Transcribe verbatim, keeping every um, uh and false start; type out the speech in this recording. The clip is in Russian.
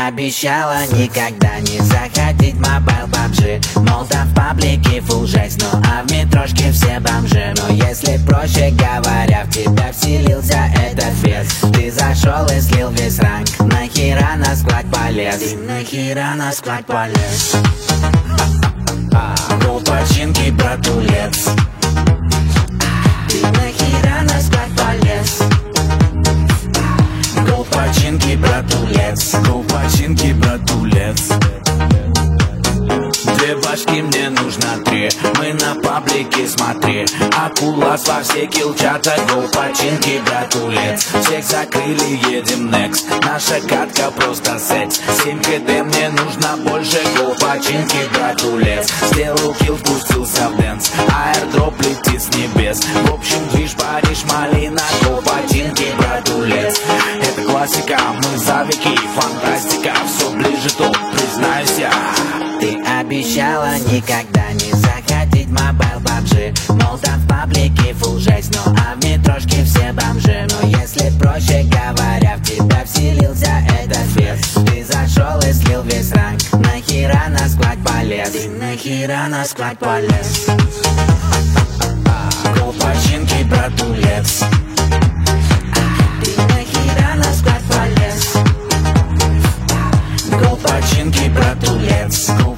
обещала никогда не заходить в мобайл пабджи. Мол, там в паблике фул жесть, ну а в метрошке все бомжи. Но если проще говоря, в тебя вселился этот бес. Ты зашел и слил весь ранг, нахера на склад полез? Ты нахера на склад полез? Гол починки, братулец. Ты нахера на склад полез? Гол починки, братулец. Гол починки, братулец. Две башки мне нужно три, мы на паблике смотри. Акулас во все килчата, гол починки, братулец. Всех закрыли, едем next, наша катка просто секс. семь кд мне нужно больше, гол починки, братулец. Сделал килл, спустился в дэнс, аирдроп летит с небес. В общем, движ, Париж, малина, гол починки, братулец. Это классика, мы за веки, фантастика. Все ближе, топ, признаюсь я. Ты обещала никогда не заходить в мобайл пабджи. Мол, там в паблике фул жесть, ну а в метрошке все бомжи. Но если проще говоря, в тебя вселился этот бес. Ты зашел и слил весь ранг, нахера на склад полез? Ты нахера на склад полез? Гол починки, братулец. Ты нахера на склад полез? Гол починки, братулец.